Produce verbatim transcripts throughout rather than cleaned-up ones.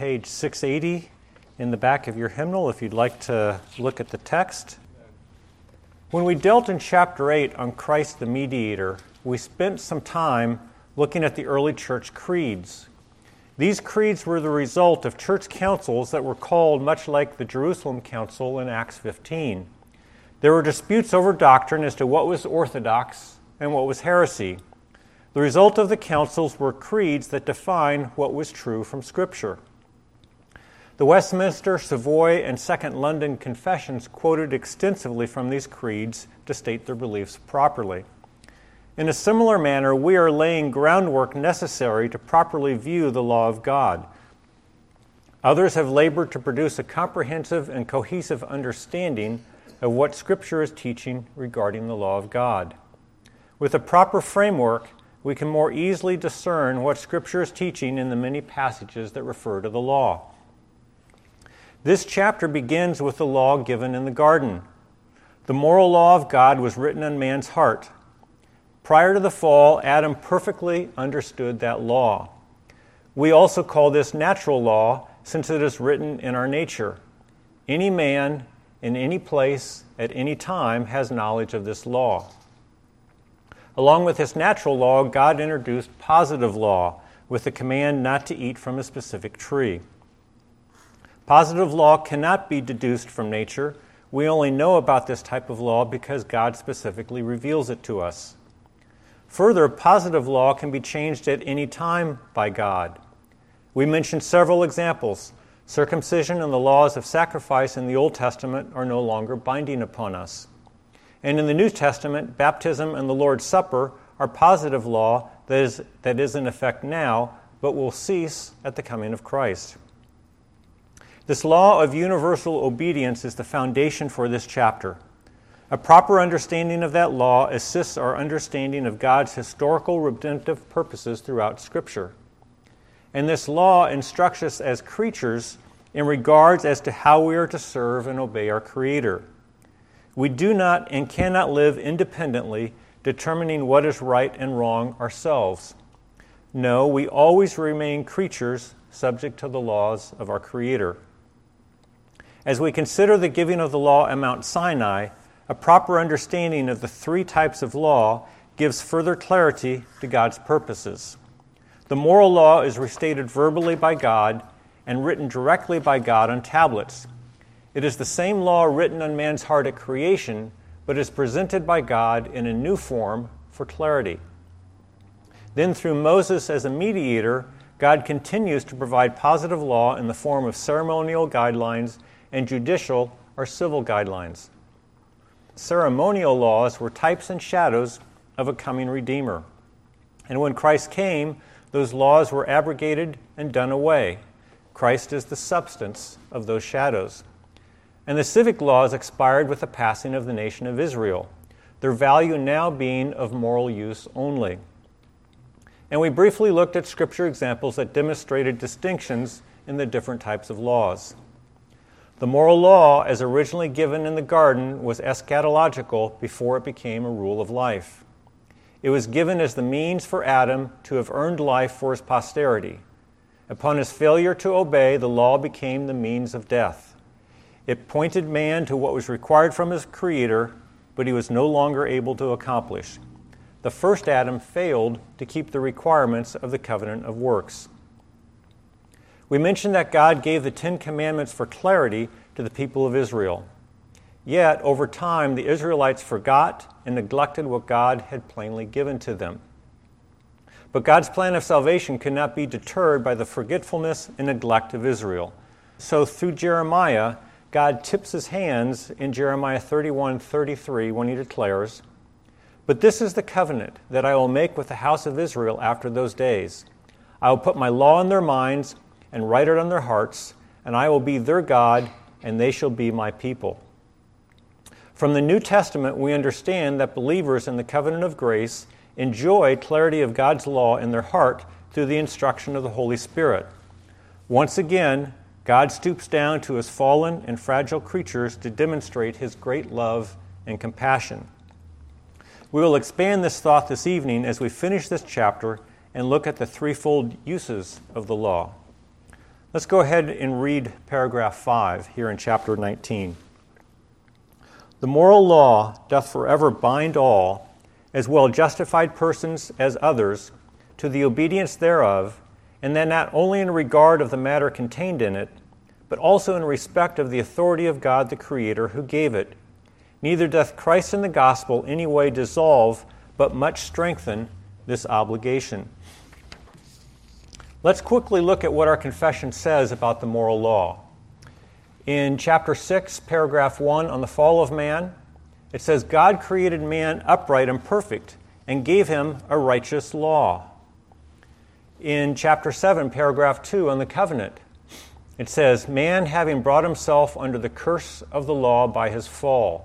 page six eighty in the back of your hymnal if you'd like to look at the text. When we dealt in chapter eight on Christ the Mediator, we spent some time looking at the early church creeds. These creeds were the result of church councils that were called much like the Jerusalem Council in Acts fifteen. There were disputes over doctrine as to what was orthodox and what was heresy. The result of the councils were creeds that define what was true from Scripture. The Westminster, Savoy, and Second London Confessions quoted extensively from these creeds to state their beliefs properly. In a similar manner, we are laying groundwork necessary to properly view the law of God. Others have labored to produce a comprehensive and cohesive understanding of what Scripture is teaching regarding the law of God. With a proper framework, we can more easily discern what Scripture is teaching in the many passages that refer to the law. This chapter begins with the law given in the garden. The moral law of God was written on man's heart. Prior to the fall, Adam perfectly understood that law. We also call this natural law since it is written in our nature. Any man, in any place, at any time, has knowledge of this law. Along with this natural law, God introduced positive law with the command not to eat from a specific tree. Positive law cannot be deduced from nature. We only know about this type of law because God specifically reveals it to us. Further, positive law can be changed at any time by God. We mentioned several examples. Circumcision and the laws of sacrifice in the Old Testament are no longer binding upon us. And in the New Testament, baptism and the Lord's Supper are positive law that is, that is in effect now, but will cease at the coming of Christ. This law of universal obedience is the foundation for this chapter. A proper understanding of that law assists our understanding of God's historical redemptive purposes throughout Scripture. And this law instructs us as creatures in regards as to how we are to serve and obey our Creator. We do not and cannot live independently, determining what is right and wrong ourselves. No, we always remain creatures subject to the laws of our Creator. As we consider the giving of the law at Mount Sinai, a proper understanding of the three types of law gives further clarity to God's purposes. The moral law is restated verbally by God and written directly by God on tablets. It is the same law written on man's heart at creation, but is presented by God in a new form for clarity. Then through Moses as a mediator, God continues to provide positive law in the form of ceremonial guidelines and judicial or civil guidelines. Ceremonial laws were types and shadows of a coming Redeemer. And when Christ came, those laws were abrogated and done away. Christ is the substance of those shadows. And the civic laws expired with the passing of the nation of Israel, their value now being of moral use only. And we briefly looked at Scripture examples that demonstrated distinctions in the different types of laws. The moral law, as originally given in the garden, was eschatological before it became a rule of life. It was given as the means for Adam to have earned life for his posterity. Upon his failure to obey, the law became the means of death. It pointed man to what was required from his Creator, but he was no longer able to accomplish. The first Adam failed to keep the requirements of the covenant of works. We mentioned that God gave the Ten Commandments for clarity to the people of Israel. Yet, over time, the Israelites forgot and neglected what God had plainly given to them. But God's plan of salvation could not be deterred by the forgetfulness and neglect of Israel. So through Jeremiah, God tips his hands in Jeremiah thirty-one thirty-three when he declares, "But this is the covenant that I will make with the house of Israel after those days. I will put my law in their minds and write it on their hearts, and I will be their God, and they shall be my people." From the New Testament, we understand that believers in the covenant of grace enjoy clarity of God's law in their heart through the instruction of the Holy Spirit. Once again, God stoops down to his fallen and fragile creatures to demonstrate his great love and compassion. We will expand this thought this evening as we finish this chapter and look at the threefold uses of the law. Let's go ahead and read paragraph five here in chapter nineteen. The moral law doth forever bind all, as well justified persons as others, to the obedience thereof, and then not only in regard of the matter contained in it, but also in respect of the authority of God the Creator who gave it. Neither doth Christ in the gospel any way dissolve, but much strengthen this obligation. Let's quickly look at what our confession says about the moral law. In chapter six, paragraph one, on the fall of man, it says, God created man upright and perfect and gave him a righteous law. In chapter seven, paragraph two, on the covenant, it says, man having brought himself under the curse of the law by his fall.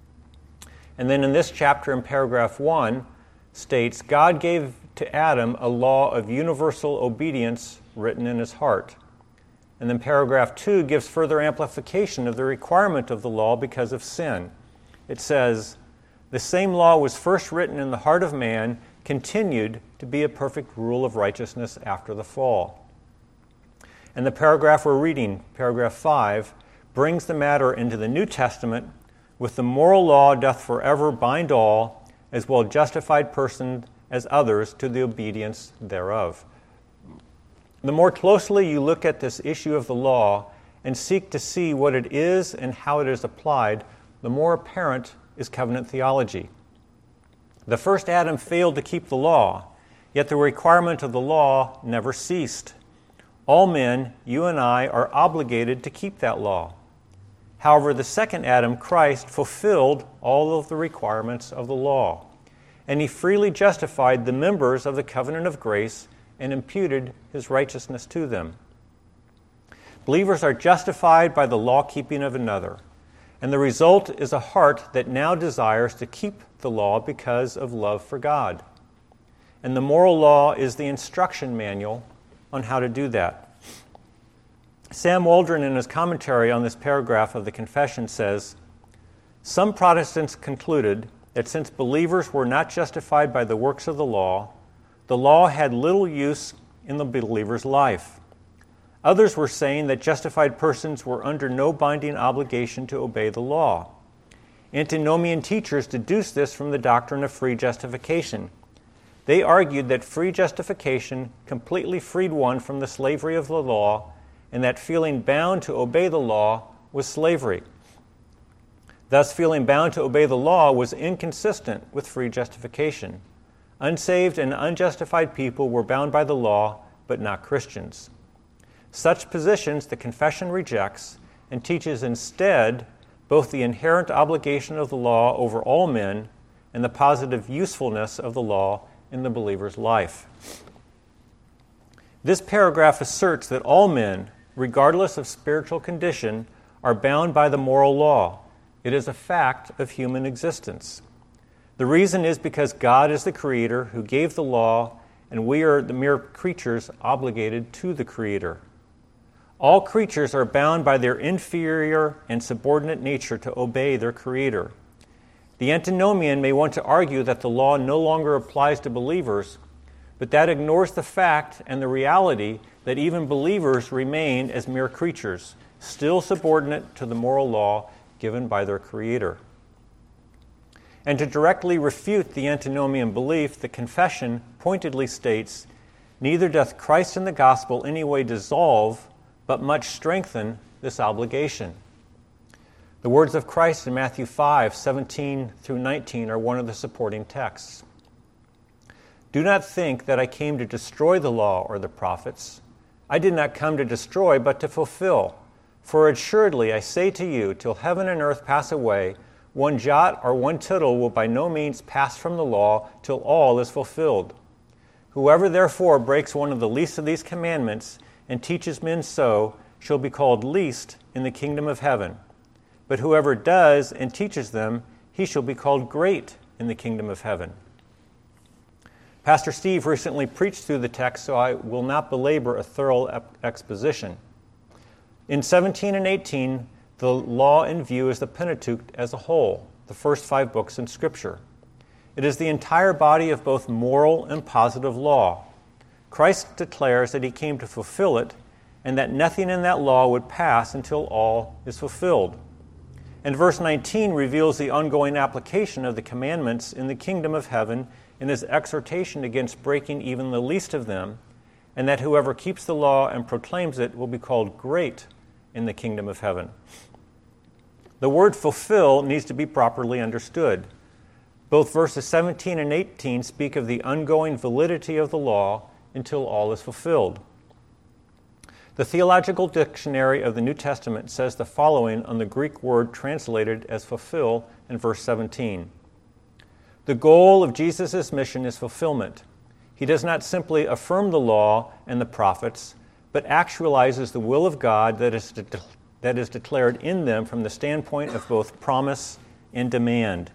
And then in this chapter, in paragraph one, states, God gave to Adam a law of universal obedience written in his heart. And then paragraph two gives further amplification of the requirement of the law because of sin. It says, the same law was first written in the heart of man, continued to be a perfect rule of righteousness after the fall. And the paragraph we're reading, paragraph five, brings the matter into the New Testament with the moral law doth forever bind all, as well justified persons as others, to the obedience thereof. The more closely you look at this issue of the law and seek to see what it is and how it is applied, the more apparent is covenant theology. The first Adam failed to keep the law, yet the requirement of the law never ceased. All men, you and I, are obligated to keep that law. However, the second Adam, Christ, fulfilled all of the requirements of the law, and he freely justified the members of the covenant of grace and imputed his righteousness to them. Believers are justified by the law-keeping of another, and the result is a heart that now desires to keep the law because of love for God. And the moral law is the instruction manual on how to do that. Sam Waldron, in his commentary on this paragraph of the Confession, says, some Protestants concluded that since believers were not justified by the works of the law, the law had little use in the believer's life. Others were saying that justified persons were under no binding obligation to obey the law. Antinomian teachers deduced this from the doctrine of free justification. They argued that free justification completely freed one from the slavery of the law, and that feeling bound to obey the law was slavery. Thus, feeling bound to obey the law was inconsistent with free justification. Unsaved and unjustified people were bound by the law, but not Christians. Such positions the Confession rejects and teaches instead both the inherent obligation of the law over all men and the positive usefulness of the law in the believer's life. This paragraph asserts that all men, regardless of spiritual condition, are bound by the moral law. It is a fact of human existence. The reason is because God is the Creator who gave the law, and we are the mere creatures obligated to the Creator. All creatures are bound by their inferior and subordinate nature to obey their Creator. The antinomian may want to argue that the law no longer applies to believers, but that ignores the fact and the reality that even believers remain as mere creatures, still subordinate to the moral law given by their Creator. And to directly refute the antinomian belief, the Confession pointedly states, neither doth Christ in the gospel any way dissolve, but much strengthen this obligation. The words of Christ in Matthew five, seventeen through nineteen are one of the supporting texts. Do not think that I came to destroy the law or the prophets. I did not come to destroy, but to fulfill. For assuredly I say to you, till heaven and earth pass away, one jot or one tittle will by no means pass from the law till all is fulfilled. Whoever therefore breaks one of the least of these commandments and teaches men so shall be called least in the kingdom of heaven. But whoever does and teaches them, he shall be called great in the kingdom of heaven. Pastor Steve recently preached through the text, so I will not belabor a thorough exposition. In seventeen and eighteen, the law in view is the Pentateuch as a whole, the first five books in Scripture. It is the entire body of both moral and positive law. Christ declares that he came to fulfill it, and that nothing in that law would pass until all is fulfilled. And verse nineteen reveals the ongoing application of the commandments in the kingdom of heaven in his exhortation against breaking even the least of them, and that whoever keeps the law and proclaims it will be called great in the kingdom of heaven. The word fulfill needs to be properly understood. Both verses seventeen and eighteen speak of the ongoing validity of the law until all is fulfilled. The Theological Dictionary of the New Testament says the following on the Greek word translated as fulfill in verse seventeen. The goal of Jesus' mission is fulfillment. He does not simply affirm the law and the prophets, but actualizes the will of God that is, de- that is declared in them from the standpoint of both promise and demand.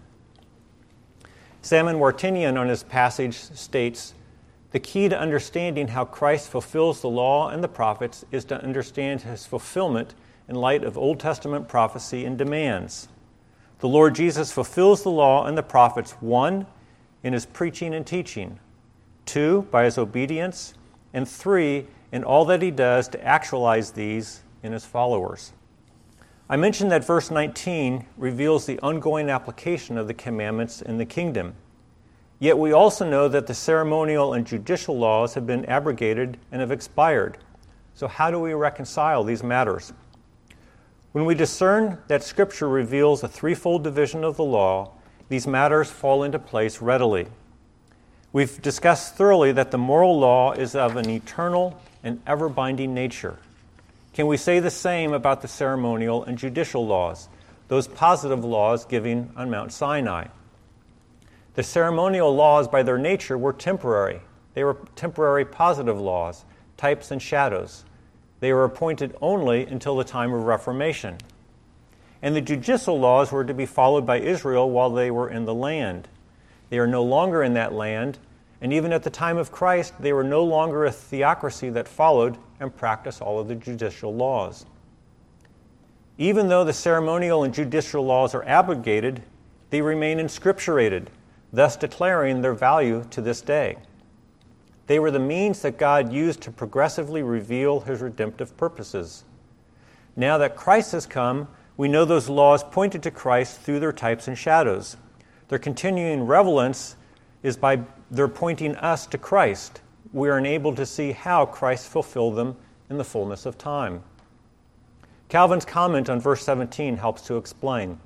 Salmon Wartinian on his passage states, the key to understanding how Christ fulfills the law and the prophets is to understand his fulfillment in light of Old Testament prophecy and demands. The Lord Jesus fulfills the law and the prophets, one, in his preaching and teaching, two, by his obedience, and three, in all that he does to actualize these in his followers. I mentioned that verse nineteen reveals the ongoing application of the commandments in the kingdom. Yet we also know that the ceremonial and judicial laws have been abrogated and have expired. So how do we reconcile these matters? When we discern that Scripture reveals a threefold division of the law, these matters fall into place readily. We've discussed thoroughly that the moral law is of an eternal and ever-binding nature. Can we say the same about the ceremonial and judicial laws, those positive laws given on Mount Sinai? The ceremonial laws, by their nature, were temporary. They were temporary positive laws, types and shadows. They were appointed only until the time of Reformation. And the judicial laws were to be followed by Israel while they were in the land. They are no longer in that land, and even at the time of Christ, they were no longer a theocracy that followed and practiced all of the judicial laws. Even though the ceremonial and judicial laws are abrogated, they remain inscripturated, thus declaring their value to this day. They were the means that God used to progressively reveal his redemptive purposes. Now that Christ has come, we know those laws pointed to Christ through their types and shadows. Their continuing relevance is by their pointing us to Christ. We are enabled to see how Christ fulfilled them in the fullness of time. Calvin's comment on verse seventeen helps to explain.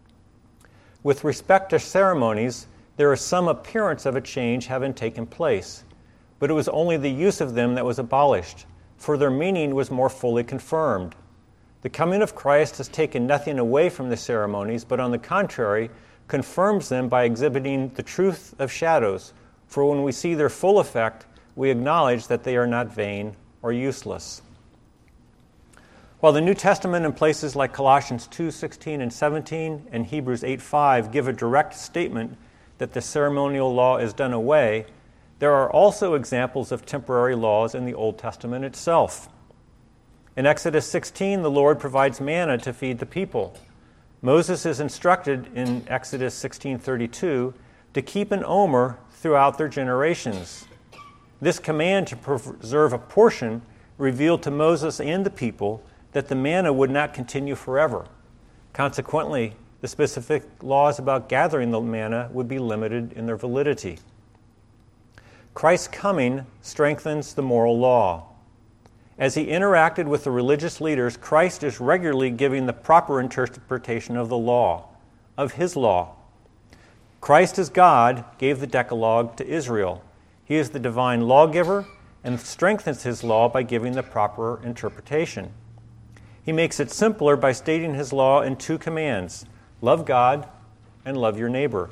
With respect to ceremonies, there is some appearance of a change having taken place, but it was only the use of them that was abolished, for their meaning was more fully confirmed. The coming of Christ has taken nothing away from the ceremonies, but on the contrary, confirms them by exhibiting the truth of shadows, for when we see their full effect, we acknowledge that they are not vain or useless. While the New Testament in places like Colossians two sixteen and seventeen and Hebrews eight five give a direct statement that the ceremonial law is done away, there are also examples of temporary laws in the Old Testament itself. In Exodus sixteen, the Lord provides manna to feed the people. Moses is instructed in Exodus sixteen thirty-two to keep an omer throughout their generations. This command to preserve a portion revealed to Moses and the people that the manna would not continue forever. Consequently, the specific laws about gathering the manna would be limited in their validity. Christ's coming strengthens the moral law. As he interacted with the religious leaders, Christ is regularly giving the proper interpretation of the law, of his law. Christ as God gave the Decalogue to Israel. He is the divine lawgiver and strengthens his law by giving the proper interpretation. He makes it simpler by stating his law in two commands: love God and love your neighbor.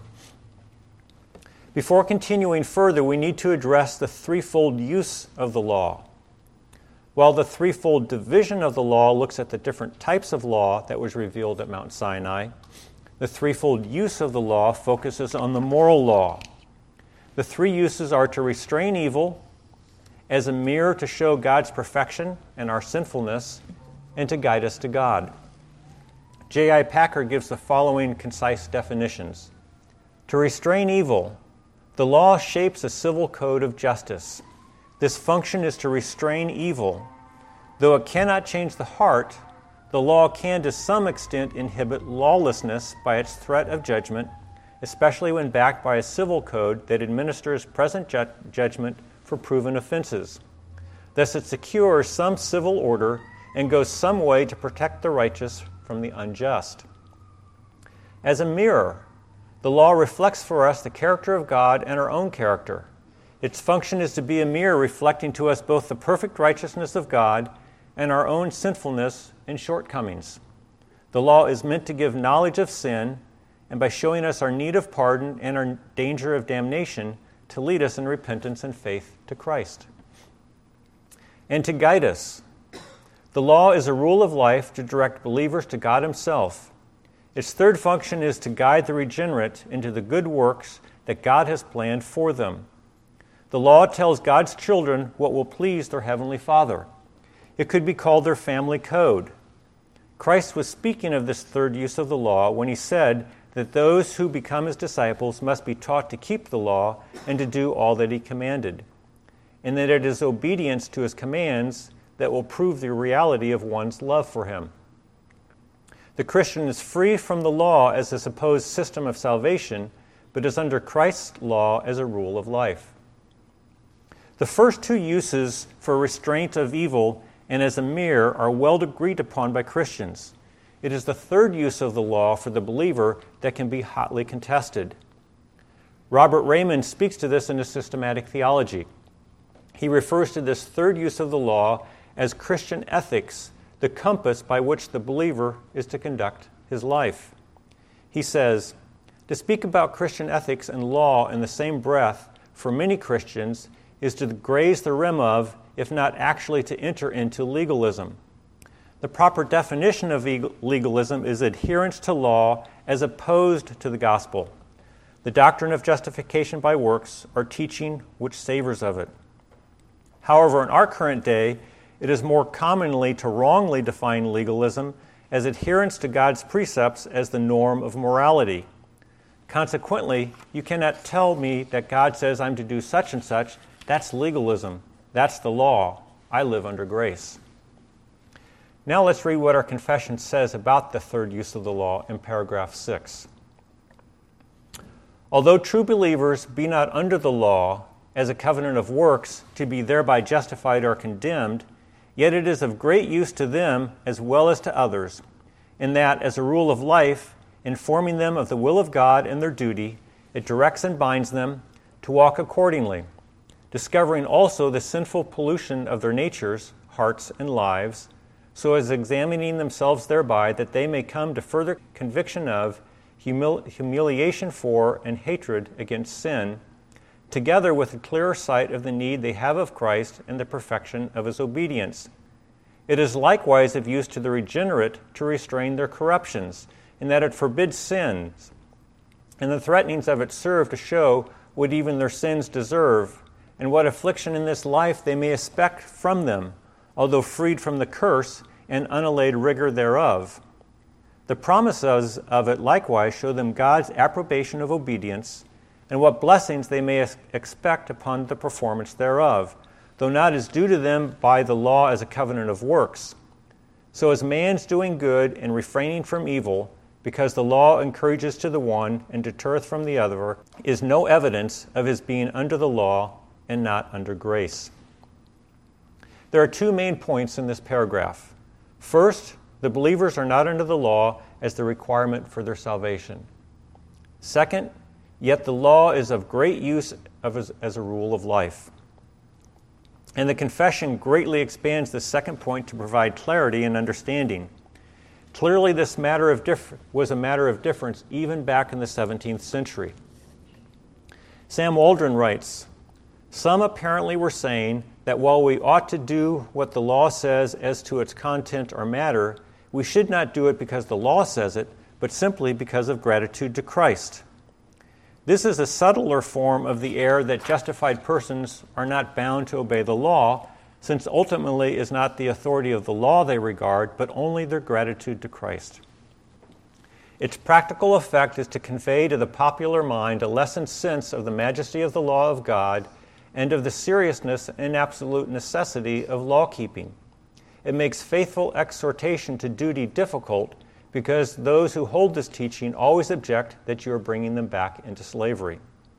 Before continuing further, we need to address the threefold use of the law. While the threefold division of the law looks at the different types of law that was revealed at Mount Sinai, the threefold use of the law focuses on the moral law. The three uses are to restrain evil, as a mirror to show God's perfection and our sinfulness, and to guide us to God. J I Packer gives the following concise definitions. To restrain evil, the law shapes a civil code of justice. This function is to restrain evil. Though it cannot change the heart, the law can to some extent inhibit lawlessness by its threat of judgment, especially when backed by a civil code that administers present ju- judgment for proven offenses. Thus it secures some civil order and goes some way to protect the righteous from the unjust. As a mirror, the law reflects for us the character of God and our own character. Its function is to be a mirror reflecting to us both the perfect righteousness of God and our own sinfulness and shortcomings. The law is meant to give knowledge of sin, and by showing us our need of pardon and our danger of damnation, to lead us in repentance and faith to Christ. And to guide us. The law is a rule of life to direct believers to God Himself. Its third function is to guide the regenerate into the good works that God has planned for them. The law tells God's children what will please their Heavenly Father. It could be called their family code. Christ was speaking of this third use of the law when He said that those who become His disciples must be taught to keep the law and to do all that He commanded, and that it is obedience to His commands that will prove the reality of one's love for Him. The Christian is free from the law as a supposed system of salvation, but is under Christ's law as a rule of life. The first two uses for restraint of evil and as a mirror are well agreed upon by Christians. It is the third use of the law for the believer that can be hotly contested. Robert Raymond speaks to this in his systematic theology. He refers to this third use of the law as Christian ethics, the compass by which the believer is to conduct his life. He says, to speak about Christian ethics and law in the same breath for many Christians is to graze the rim of, if not actually to enter into legalism. The proper definition of legalism is adherence to law as opposed to the gospel. The doctrine of justification by works or teaching which savors of it. However, in our current day, it is more commonly to wrongly define legalism as adherence to God's precepts as the norm of morality. Consequently, you cannot tell me that God says I'm to do such and such. That's legalism. That's the law. I live under grace. Now let's read what our confession says about the third use of the law in paragraph six. Although true believers be not under the law as a covenant of works to be thereby justified or condemned, yet it is of great use to them as well as to others, in that, as a rule of life, informing them of the will of God and their duty, it directs and binds them to walk accordingly, discovering also the sinful pollution of their natures, hearts, and lives, so as examining themselves thereby that they may come to further conviction of, humil- humiliation for, and hatred against sin, together with a clearer sight of the need they have of Christ and the perfection of His obedience. It is likewise of use to the regenerate to restrain their corruptions, in that it forbids sins, and the threatenings of it serve to show what even their sins deserve, and what affliction in this life they may expect from them, although freed from the curse and unallayed rigor thereof. The promises of it likewise show them God's approbation of obedience, and what blessings they may expect upon the performance thereof, though not as due to them by the law as a covenant of works. So as man's doing good and refraining from evil, because the law encourages to the one and deterreth from the other, is no evidence of his being under the law and not under grace. There are two main points in this paragraph. First, the believers are not under the law as the requirement for their salvation. Second, yet the law is of great use of as, as a rule of life. And the confession greatly expands the second point to provide clarity and understanding. Clearly, this matter of diff- was a matter of difference even back in the seventeenth century. Sam Waldron writes, "Some apparently were saying that while we ought to do what the law says as to its content or matter, we should not do it because the law says it, but simply because of gratitude to Christ. This is a subtler form of the error that justified persons are not bound to obey the law, since ultimately is not the authority of the law they regard, but only their gratitude to Christ. Its practical effect is to convey to the popular mind a lessened sense of the majesty of the law of God and of the seriousness and absolute necessity of law-keeping. it makes faithful exhortation to duty difficult because those who hold this teaching always object that you are bringing them back into slavery.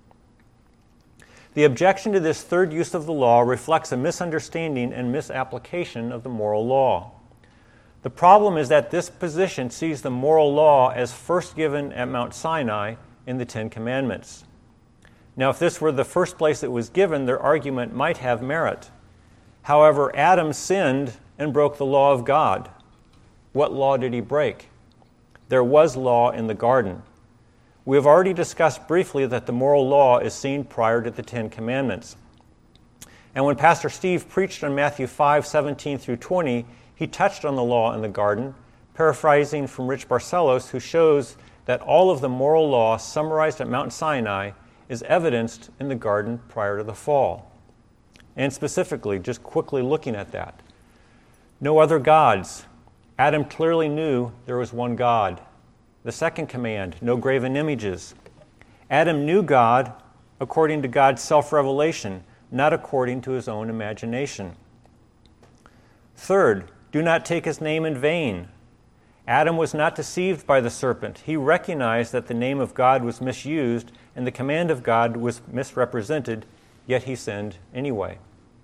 The objection to this third use of the law reflects a misunderstanding and misapplication of the moral law. The problem is that this position sees the moral law as first given at Mount Sinai in the Ten Commandments. Now, if this were the first place it was given, their argument might have merit. However, Adam sinned and broke the law of God. What law did he break? There was law in the garden. We have already discussed briefly that the moral law is seen prior to the Ten Commandments. And when Pastor Steve preached on Matthew five, seventeen through twenty, he touched on the law in the garden, paraphrasing from Rich Barcelos, who shows that all of the moral law summarized at Mount Sinai is evidenced in the garden prior to the fall. And specifically, just quickly looking at that, no other gods. Adam clearly knew there was one God. The second command, no graven images. Adam knew God according to God's self-revelation, not according to his own imagination. Third, do not take his name in vain. Adam was not deceived by the serpent. He recognized that the name of God was misused and the command of God was misrepresented, yet he sinned anyway.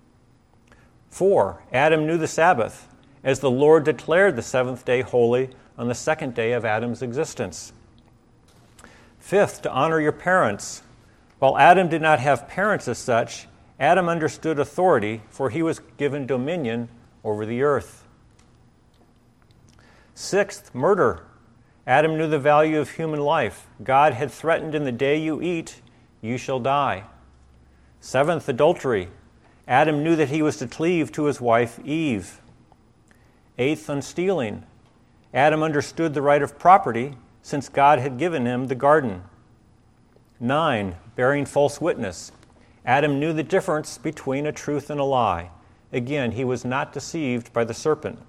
Four, Adam knew the Sabbath, as the Lord declared the seventh day holy on the second day of Adam's existence. Fifth, to honor your parents. While Adam did not have parents as such, Adam understood authority, for he was given dominion over the earth. Sixth, murder. Adam knew the value of human life. God had threatened, in the day you eat, you shall die. Seventh, adultery. Adam knew that he was to cleave to his wife Eve. Eighth, on stealing. Adam understood the right of property, since God had given him the garden. Nine, bearing false witness. Adam knew the difference between a truth and a lie. Again, he was not deceived by the serpent.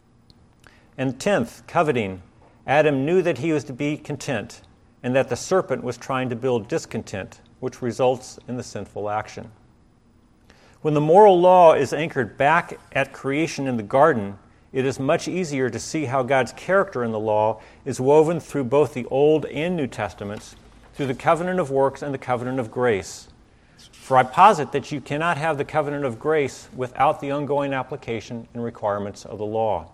And tenth, coveting. Adam knew that he was to be content, and that the serpent was trying to build discontent, which results in the sinful action. When the moral law is anchored back at creation in the garden, it is much easier to see how God's character in the law is woven through both the Old and New Testaments, through the covenant of works and the covenant of grace. For I posit that you cannot have the covenant of grace without the ongoing application and requirements of the law.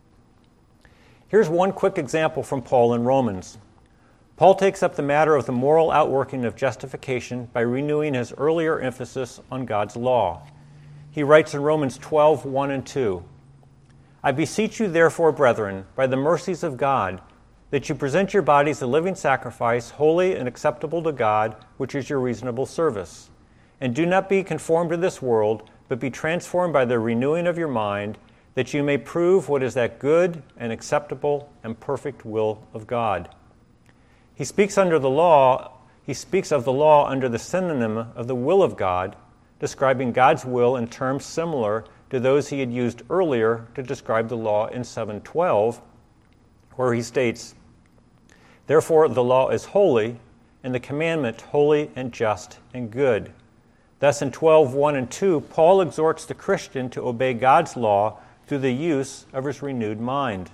Here's one quick example from Paul in Romans. Paul takes up the matter of the moral outworking of justification by renewing his earlier emphasis on God's law. He writes in Romans twelve, one and two, I beseech you therefore, brethren, by the mercies of God, that you present your bodies a living sacrifice, holy and acceptable to God, which is your reasonable service. And do not be conformed to this world, but be transformed by the renewing of your mind, that you may prove what is that good and acceptable and perfect will of God. He speaks under the law, he speaks of the law under the synonym of the will of God, describing God's will in terms similar to those he had used earlier to describe the law in seven twelve, where he states, Therefore the law is holy, and the commandment holy and just and good. Thus in twelve, one and two, Paul exhorts the Christian to obey God's law through the use of his renewed mind.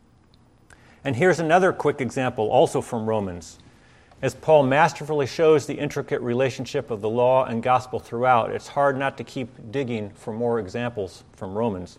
And here's another quick example, also from Romans. As Paul masterfully shows the intricate relationship of the law and gospel throughout, it's hard not to keep digging for more examples from Romans.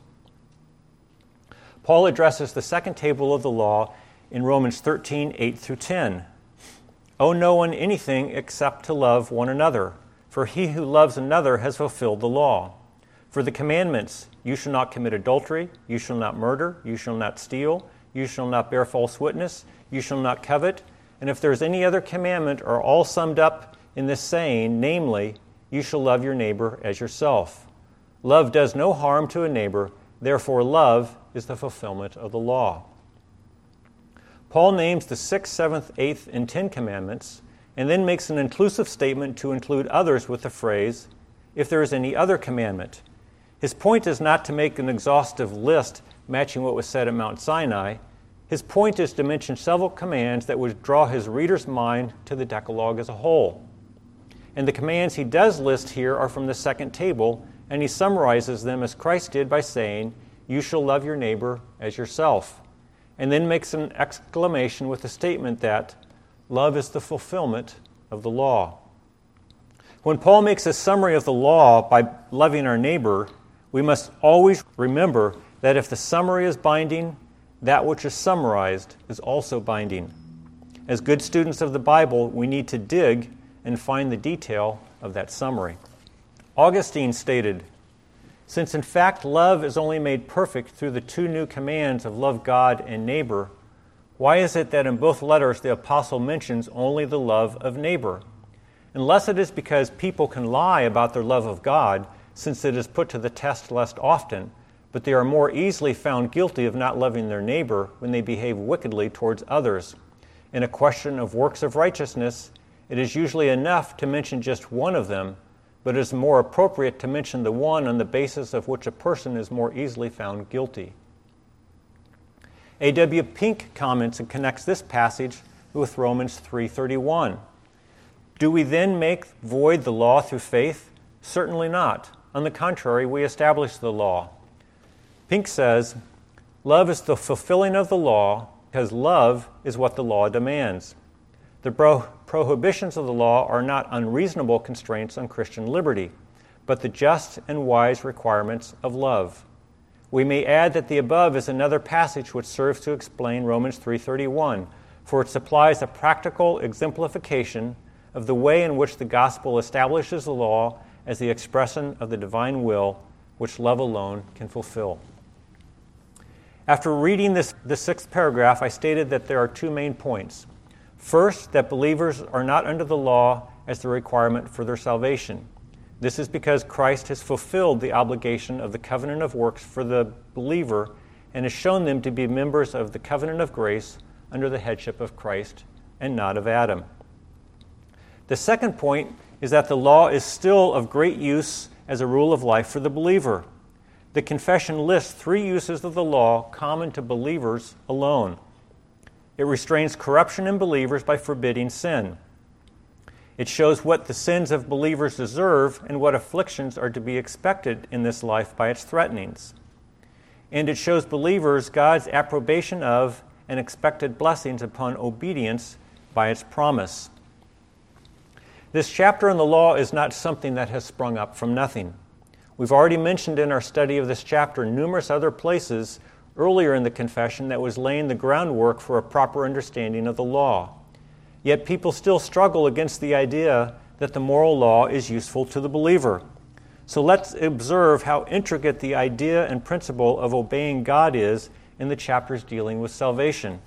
Paul addresses the second table of the law in Romans thirteen, eight through ten. Owe no one anything except to love one another, for he who loves another has fulfilled the law. For the commandments, you shall not commit adultery, you shall not murder, you shall not steal, you shall not bear false witness, you shall not covet, and if there is any other commandment, are all summed up in this saying, namely, you shall love your neighbor as yourself. Love does no harm to a neighbor, therefore love is the fulfillment of the law. Paul names the sixth, seventh, eighth, and ten commandments, and then makes an inclusive statement to include others with the phrase, if there is any other commandment. His point is not to make an exhaustive list matching what was said at Mount Sinai. His point is to mention several commands that would draw his reader's mind to the Decalogue as a whole. And the commands he does list here are from the second table, and he summarizes them as Christ did by saying, you shall love your neighbor as yourself. And then makes an exclamation with the statement that love is the fulfillment of the law. When Paul makes a summary of the law by loving our neighbor, we must always remember that if the summary is binding, that which is summarized is also binding. As good students of the Bible, we need to dig and find the detail of that summary. Augustine stated, "Since in fact love is only made perfect through the two new commands of love God and neighbor, why is it that in both letters the apostle mentions only the love of neighbor? Unless it is because people can lie about their love of God, since it is put to the test less often, but they are more easily found guilty of not loving their neighbor when they behave wickedly towards others. In a question of works of righteousness, it is usually enough to mention just one of them, but it is more appropriate to mention the one on the basis of which a person is more easily found guilty." A W Pink comments and connects this passage with Romans three thirty-one. "Do we then make void the law through faith? Certainly not. On the contrary, we establish the law." Pink says, "Love is the fulfilling of the law because love is what the law demands. The pro- prohibitions of the law are not unreasonable constraints on Christian liberty, but the just and wise requirements of love." We may add that the above is another passage which serves to explain Romans three thirty-one, for it supplies a practical exemplification of the way in which the gospel establishes the law as the expression of the divine will, which love alone can fulfill. After reading this, the sixth paragraph, I stated that there are two main points. First, that believers are not under the law as the requirement for their salvation. This is because Christ has fulfilled the obligation of the covenant of works for the believer and has shown them to be members of the covenant of grace under the headship of Christ and not of Adam. The second point is that the law is still of great use as a rule of life for the believer. The confession lists three uses of the law common to believers alone. It restrains corruption in believers by forbidding sin. It shows what the sins of believers deserve and what afflictions are to be expected in this life by its threatenings. And it shows believers God's approbation of and expected blessings upon obedience by its promise. This chapter on the law is not something that has sprung up from nothing. We've already mentioned in our study of this chapter numerous other places earlier in the confession that was laying the groundwork for a proper understanding of the law. Yet people still struggle against the idea that the moral law is useful to the believer. So let's observe how intricate the idea and principle of obeying God is in the chapters dealing with salvation.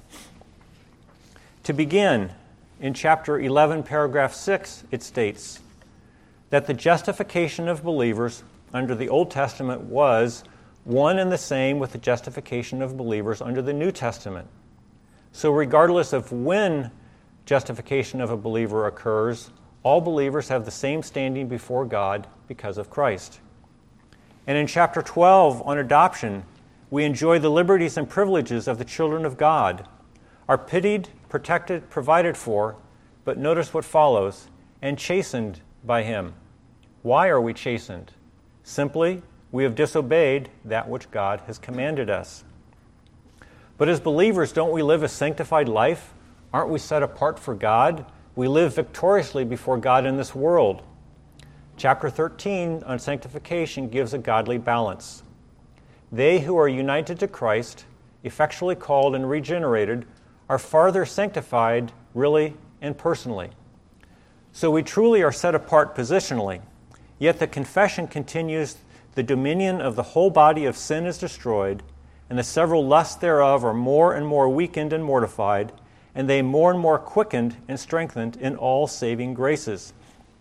To begin, in chapter eleven, paragraph six, it states that the justification of believers under the Old Testament was one and the same with the justification of believers under the New Testament. So regardless of when justification of a believer occurs, all believers have the same standing before God because of Christ. And in chapter twelve on adoption, we enjoy the liberties and privileges of the children of God, are pitied, protected, provided for, but notice what follows, and chastened by Him. Why are we chastened? Simply, we have disobeyed that which God has commanded us. But as believers, don't we live a sanctified life? Aren't we set apart for God? We live victoriously before God in this world. Chapter thirteen on sanctification gives a godly balance. They who are united to Christ, effectually called and regenerated, are farther sanctified, really and personally. So we truly are set apart positionally. Yet the confession continues, the dominion of the whole body of sin is destroyed, and the several lusts thereof are more and more weakened and mortified, and they more and more quickened and strengthened in all saving graces.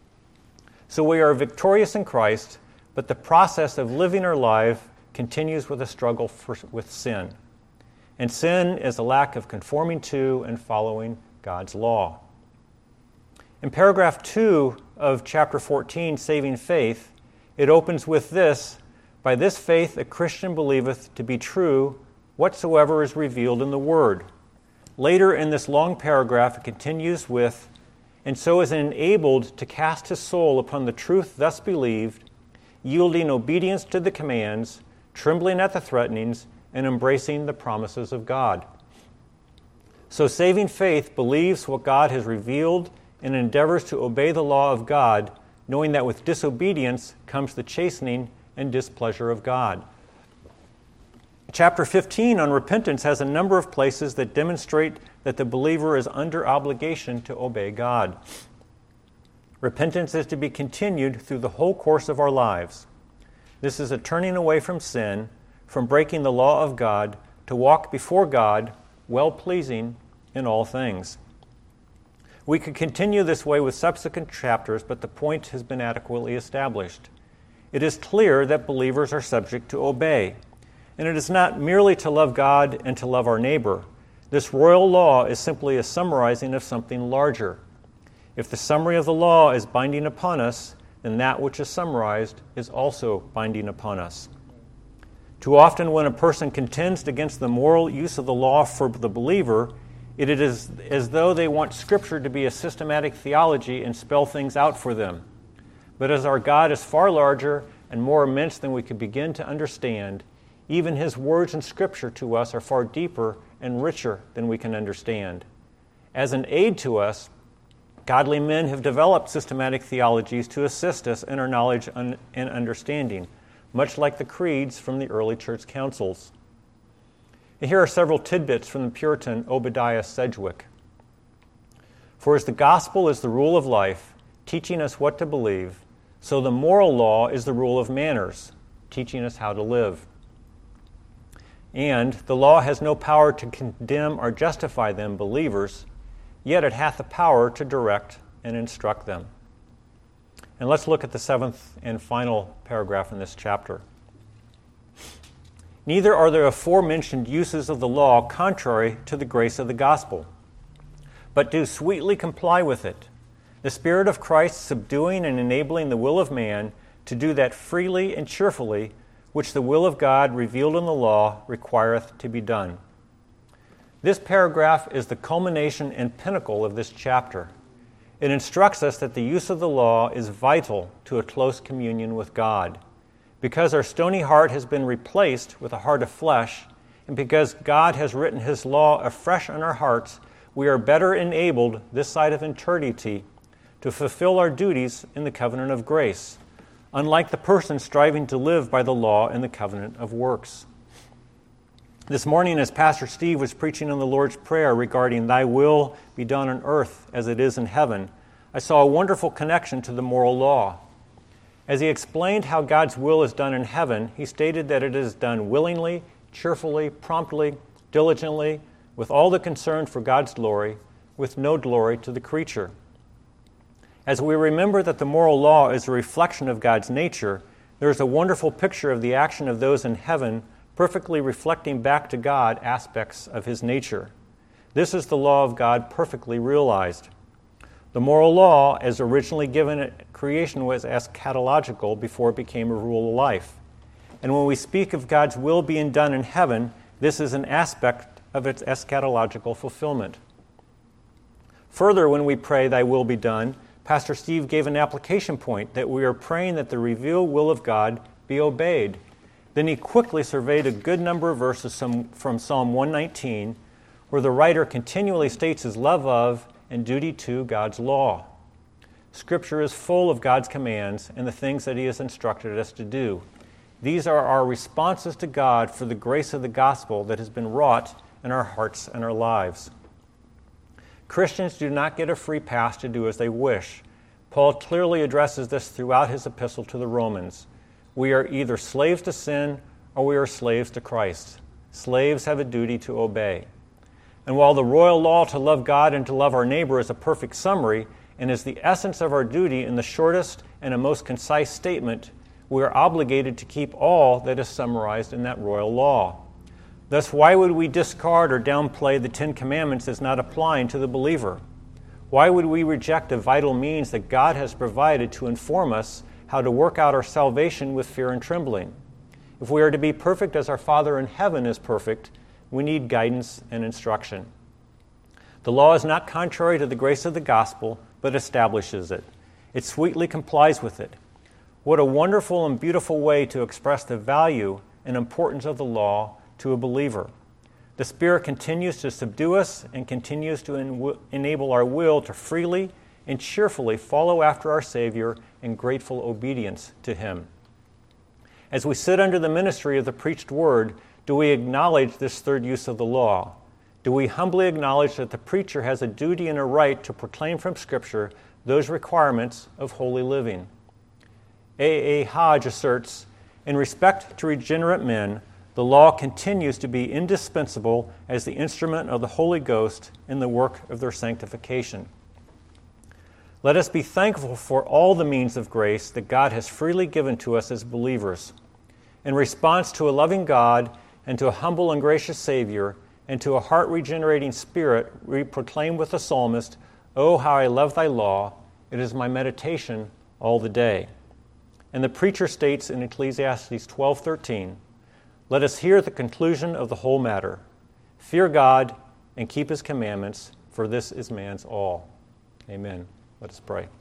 So we are victorious in Christ, but the process of living our life continues with a struggle for, with sin. And sin is a lack of conforming to and following God's law. In paragraph two of chapter fourteen, Saving Faith, it opens with this, "By this faith a Christian believeth to be true whatsoever is revealed in the Word." Later in this long paragraph, it continues with, "And so is enabled to cast his soul upon the truth thus believed, yielding obedience to the commands, trembling at the threatenings, and embracing the promises of God. So saving faith believes what God has revealed and endeavors to obey the law of God, knowing that with disobedience comes the chastening and displeasure of God. Chapter fifteen on repentance has a number of places that demonstrate that the believer is under obligation to obey God. Repentance is to be continued through the whole course of our lives. This is a turning away from sin, from breaking the law of God, to walk before God, well-pleasing in all things. We could continue this way with subsequent chapters, but the point has been adequately established. It is clear that believers are subject to obey, and it is not merely to love God and to love our neighbor. This royal law is simply a summarizing of something larger. If the summary of the law is binding upon us, then that which is summarized is also binding upon us. Too often when a person contends against the moral use of the law for the believer, it is as though they want Scripture to be a systematic theology and spell things out for them. But as our God is far larger and more immense than we could begin to understand, even His words in Scripture to us are far deeper and richer than we can understand. As an aid to us, godly men have developed systematic theologies to assist us in our knowledge and understanding, much like the creeds from the early church councils. And here are several tidbits from the Puritan Obadiah Sedgwick. For as the gospel is the rule of life, teaching us what to believe, so the moral law is the rule of manners, teaching us how to live. And the law has no power to condemn or justify them, believers, yet it hath the power to direct and instruct them. And let's look at the seventh and final paragraph in this chapter. Neither are the aforementioned uses of the law contrary to the grace of the gospel, but do sweetly comply with it, the Spirit of Christ subduing and enabling the will of man to do that freely and cheerfully which the will of God revealed in the law requireth to be done. This paragraph is the culmination and pinnacle of this chapter. It instructs us that the use of the law is vital to a close communion with God. Because our stony heart has been replaced with a heart of flesh, and because God has written His law afresh on our hearts, we are better enabled this side of eternity to fulfill our duties in the covenant of grace, unlike the person striving to live by the law in the covenant of works. This morning, as Pastor Steve was preaching on the Lord's Prayer regarding Thy will be done on earth as it is in heaven, I saw a wonderful connection to the moral law. As he explained how God's will is done in heaven, he stated that it is done willingly, cheerfully, promptly, diligently, with all the concern for God's glory, with no glory to the creature. As we remember that the moral law is a reflection of God's nature, there is a wonderful picture of the action of those in heaven perfectly reflecting back to God aspects of His nature. This is the law of God perfectly realized. The moral law, as originally given at creation, was eschatological before it became a rule of life. And when we speak of God's will being done in heaven, this is an aspect of its eschatological fulfillment. Further, when we pray, Thy will be done, Pastor Steve gave an application point that we are praying that the revealed will of God be obeyed. Then he quickly surveyed a good number of verses from Psalm one nineteen, where the writer continually states his love of and duty to God's law. Scripture is full of God's commands and the things that He has instructed us to do. These are our responses to God for the grace of the gospel that has been wrought in our hearts and our lives. Christians do not get a free pass to do as they wish. Paul clearly addresses this throughout his epistle to the Romans. We are either slaves to sin or we are slaves to Christ. Slaves have a duty to obey. And while the royal law to love God and to love our neighbor is a perfect summary and is the essence of our duty in the shortest and a most concise statement, we are obligated to keep all that is summarized in that royal law. Thus, why would we discard or downplay the Ten Commandments as not applying to the believer? Why would we reject a vital means that God has provided to inform us how to work out our salvation with fear and trembling? If we are to be perfect as our Father in heaven is perfect, we need guidance and instruction. The law is not contrary to the grace of the gospel, but establishes it. It sweetly complies with it. What a wonderful and beautiful way to express the value and importance of the law to a believer. The Spirit continues to subdue us and continues to en- enable our will to freely and cheerfully follow after our Savior in grateful obedience to Him. As we sit under the ministry of the preached word, do we acknowledge this third use of the law? Do we humbly acknowledge that the preacher has a duty and a right to proclaim from Scripture those requirements of holy living? A A Hodge asserts, in respect to regenerate men, the law continues to be indispensable as the instrument of the Holy Ghost in the work of their sanctification. Let us be thankful for all the means of grace that God has freely given to us as believers. In response to a loving God and to a humble and gracious Savior and to a heart-regenerating Spirit, we proclaim with the psalmist, "Oh, how I love thy law, it is my meditation all the day." And the preacher states in Ecclesiastes twelve thirteen, "Let us hear the conclusion of the whole matter. Fear God and keep His commandments, for this is man's all." Amen. Let us pray.